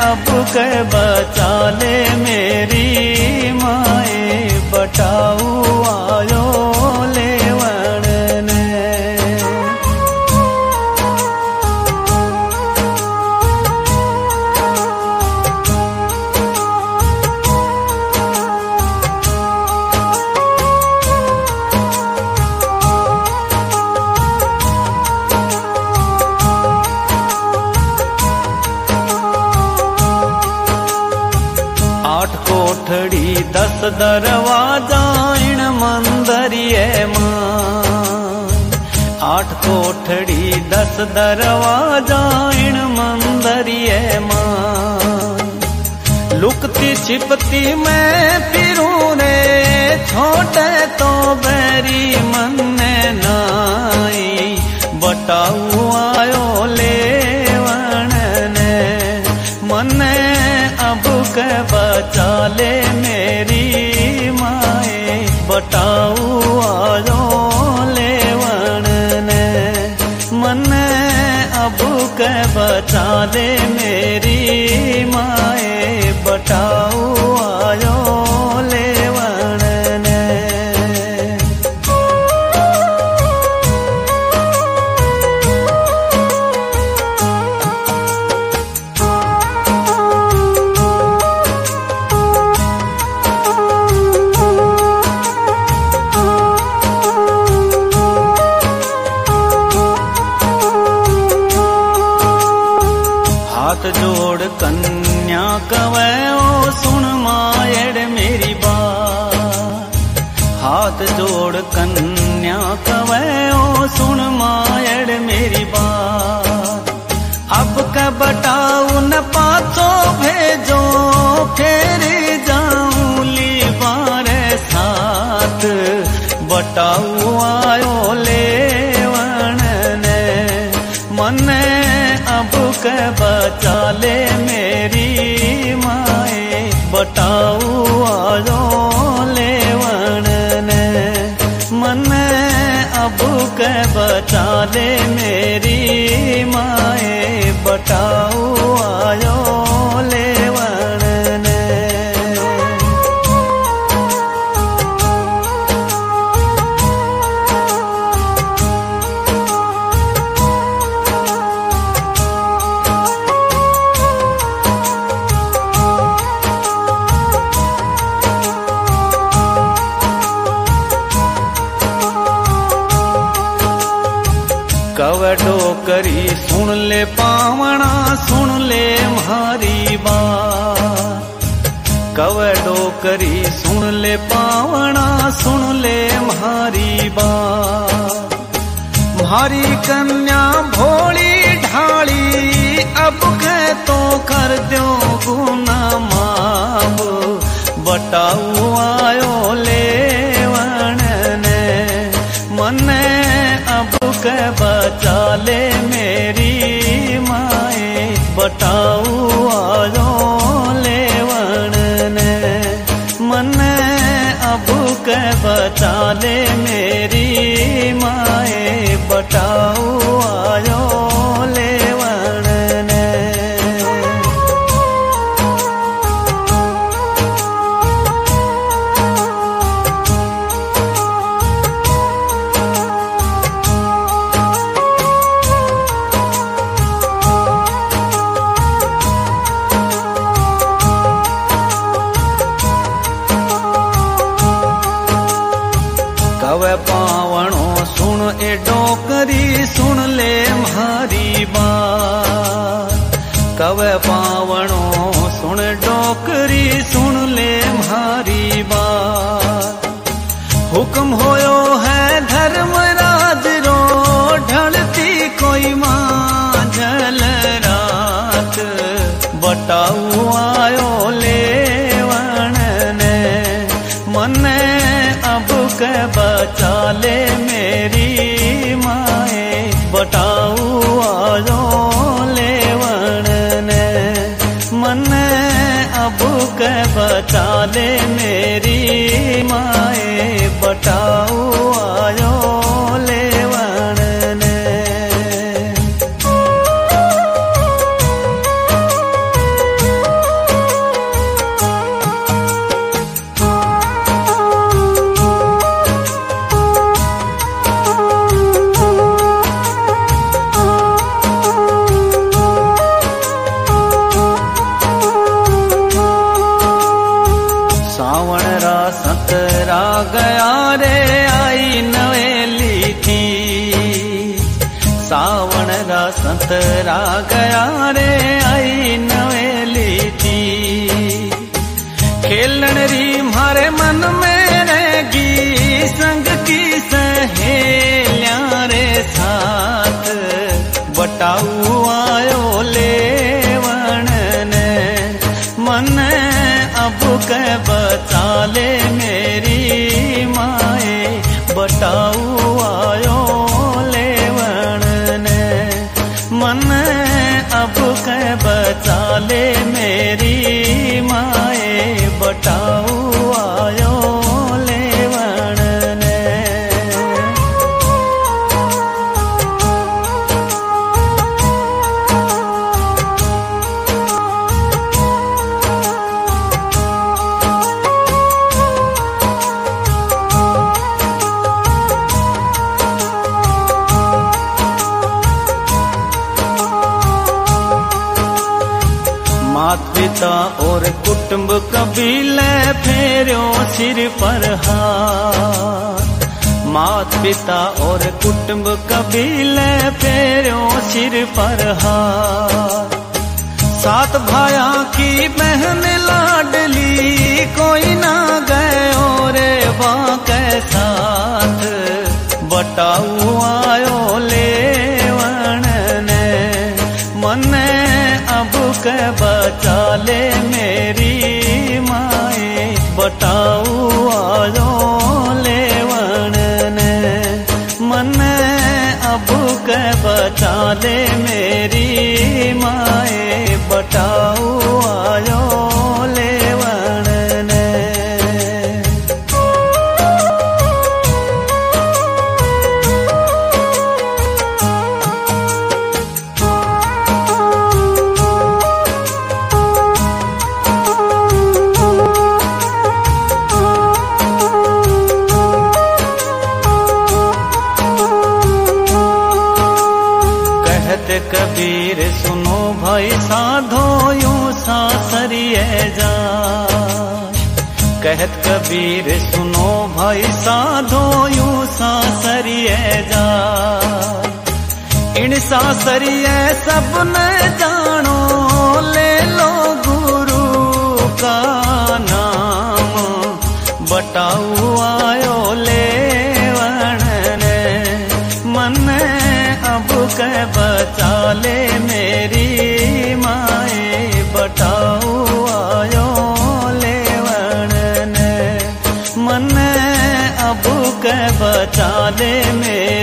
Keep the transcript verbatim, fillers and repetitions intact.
अब के बचा ले मेरी माए बटाऊ आयो लेवण ने। आठ कोठड़ी दस दरवाजा इन मंदरिये मां। आठ कोठड़ी दस दरवाजा इन मंदरिये मां। लुकती छिपती मैं फिरूं रे छोटे तो बैरी मन्ने नाई बटाऊ आयो लेवण ने। मन्ने अब के बचा ले मेरी माए बटाऊ आयो लेवण ने। मन्ने अब के बचा ले मेरी माए बटाऊ आयो लेवण ने। हाथ जोड़ कन्या कवे ओ सुन मायड़ मेरी बात। हाथ जोड़ कन्या कवे ओ सुन मायड़ मेरी बात। अब के बटाऊ न पाछो भेजो फिर जाऊं ली बारे साथ बटाऊ आयो लेवण ने। मन्ने अब के बचा ले मेरी माए बटाऊ आयो लेवण ने। मन्ने अब के बचा ले मेरी माए बटाऊ आयो लेवण ने। कवे डोकरी सुन ले पावना सुन ले म्हारी बात। कवे डोकरी सुन ले पावना सुन ले म्हारी बात। म्हारी कन्या भोली ढाली अब के तो कर दो गुना माफ बटाऊ आयो लेवण ने। मन्ने अब के बचा ले मेरी माए बटाऊ आयो लेवण ने। मन्ने अब के बचा ले मेरी माए बटाऊ आयो लेवण ने। कवे पावणो सुन ए डोकरी सुन ले म्हारी बात। कवे पावणो सुन डोकरी सुन ले म्हारी बात। हुक्म होयो है धर्मराज रो ढलती कोई मांझल रात बटाऊ आयो लेवण ने। मन्ने अब के बचा ले मेरी माए बटाऊ आयो लेवण ने। मन्ने अब के बचा ले मेरी माए बटाऊ आयो लेवण ने। गया रे आई नवेली थी। खेलन री मारे मन में रहेगी संग की सहेलियां रे साथ। बटाऊ आयो लेवण ने मन अब के बचा ले मेरी माए। बटाऊ आयो लेवण ने मन अब के बचा ले मेरी माए। बटाऊ आयो लेवण ने। मात पिता और कुटुंब कबीले फेरो सिर पर हाथ। मात पिता और कुटुंब कबीले फेरो सिर पर हाथ। सात भाया की बहन लाडली कोई ना गयो रे बाके साथ। बटाऊ आयो लेवण ने मन अब के बचा ले मेरी माए। बटाऊ आयो लेवण ने मन अब के बचा ले मेरी माए। बटाऊ आयो लेवण ने। कबीर सुनो भाई साधो यूं सासरिए जा। कहत कबीर सुनो भाई साधो यूं सासरिए जा। इन सासरिए सब न जानो ले लो गुरु का नाम। बटाऊ आयो लेवण ने मन अब के बचा ले मेरी माए। बटाऊ आयो लेवण ने मन अब के बचा ले मेरी